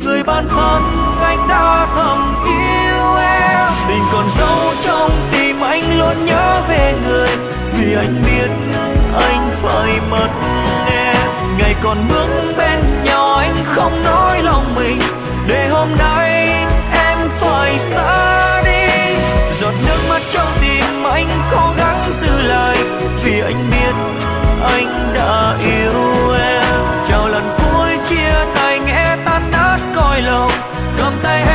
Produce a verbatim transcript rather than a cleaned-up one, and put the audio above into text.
người bạn thân anh đã thầm yêu em. Tình còn sâu trong tim anh luôn nhớ về người, vì anh biết anh phải mất em. Ngày còn bước bên nhau anh không nói lòng mình, để hôm nay em phải xa đi. Giọt nước mắt trong tim anh cố gắng giữ lại, vì anh biết anh đã yêu em. Chào lần cuối chia tay nghe tan nát cõi lòng, cầm tay em